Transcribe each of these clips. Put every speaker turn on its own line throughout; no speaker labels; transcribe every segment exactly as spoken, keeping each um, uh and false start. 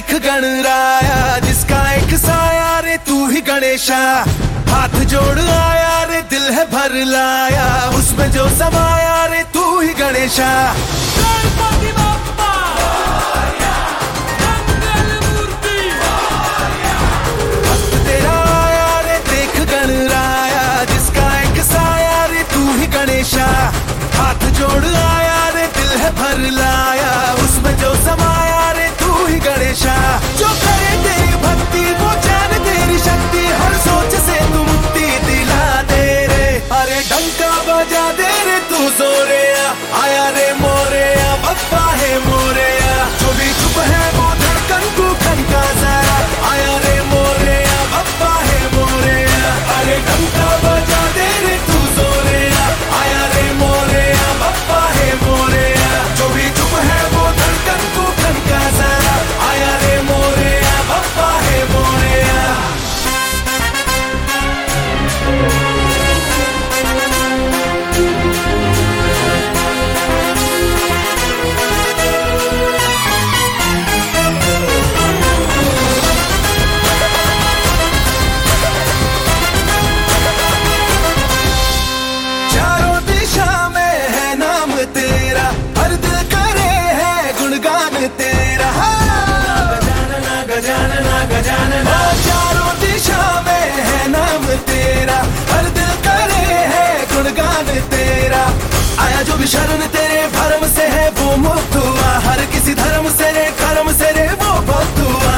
देख गणराया, जिसका एक साया रे तू ही गणेशा। हाथ जोड़ आया रे दिल है भर लाया, उसमें जो समाया रे तू ही गणेशा।
गणपति बप्पा मंगल मूर्ति,
भक्त तेरा आया रे देख गणराया, जिसका एक साया रे तू ही गणेशा। हाथ जोड़ आया रे दिल है भर लाया, उसमें जो समाया रे तू ही गणेशा। जो करे तेरी भक्ति वो जान तेरी शक्ति, हर सोच से तू मुक्ति दिला दे रे। अरे डंका बजा दे रे तू जोरेया, आया रे मोरेया बप्पा है मोरेया। जो भी चुप है वो धड़कन को खनका जरा, आया रे मोरेया बप्पा है मोरेया। अरे डंका बजा दे रे तू जोरेया, आया रे मोरेया बप्पा है मोरेया। जो भी चुप है वो धड़कन को खनका जरा, आया रे मोरेया बप्पा है मोरेया। चारों दिशा में है नाम तेरा, हर दिल करे है गुणगान तेरा। गजानना गजानना गजानना, चारों दिशा में है नाम तेरा, हर दिल करे है गुणगान तेरा। आया जो भी शरण तेरे भरम से है वो मुक्त हुआ, हर किसी धर्म से रे कर्म से रे वो भक्त हुआ।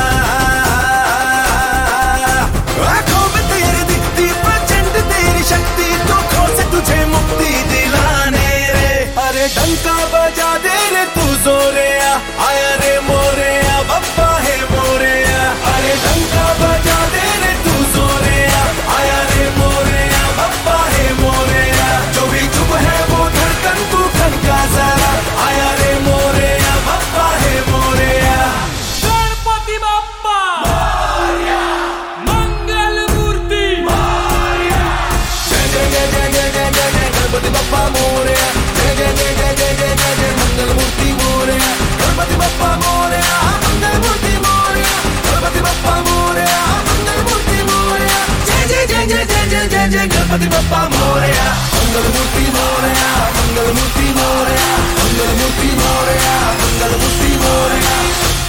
आंखों में तेरी दिखती प्रचंड तेरी शक्ति, दुखों से तुझे मुक्ति दिलाने रे। अरे डंका बजा दे रे तू जोरेया, आया रे मोरेया बप्पा है मोरेया। अरे डंका बजा दे रे तू जोरेया, आया रे मोरेया बप्पा है मोरेया। जो भी चुप है वो धड़कन तू खनका जरा, आया रे मोरेया बप्पा है मोरेया।
गणपति बप्पा मंगल मूर्ति,
जय जय जय जय जय जय जय जय गणपति बप्पा मोरेया। जय जय जय जय जय जय जय जय मंगल मूर्ति मोरेया। गणपति बप्पा मोरेया मंगल मूर्ति मोरेया। गणपति बप्पा मोरेया मंगल मूर्ति मोरेया। जय जय जय जय जय जय जय जय गणपति बप्पा मोरेया। मंगल मूर्ति मोरेया मंगल मूर्ति मोरेया। मंगल मूर्ति मोरेया मंगल मूर्ति मोरेया।